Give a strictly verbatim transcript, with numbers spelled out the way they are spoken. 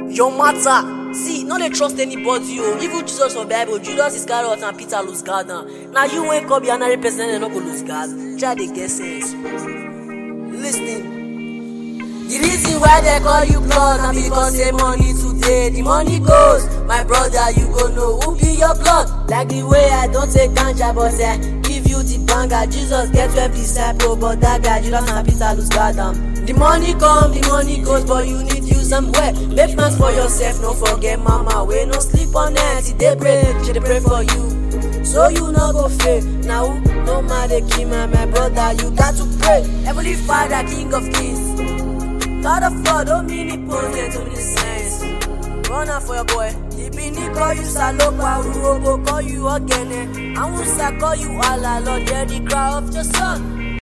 Your matter. See, no dey trust anybody. Oh, even Jesus for Bible, Judas Iscariot and Peter lose guard now. Now you wake up, be another person, and not go lose guard. Try to get sense. Listen. The reason why they call you blood, and because say money today, the money goes. My brother, you go know who be your blood. Like the way I don't take ganja, but I give you the banger. Jesus get twelve disciples, but that guy Judas and Peter lose guard down. The money come, the money goes, but you need use them well. Make plans for yourself, no forget mama. We no sleep on night, see they pray, she they pray for you. So you no go fail. Now no matter kill my my brother, you got to pray. Heavenly Father, King of Kings, God of God, omnipotent, omniscience. Run out for your boy. Ibini call you Salopa, Urobo call you Ogene. I won't call you Allah, Lord, hear the cry of your son.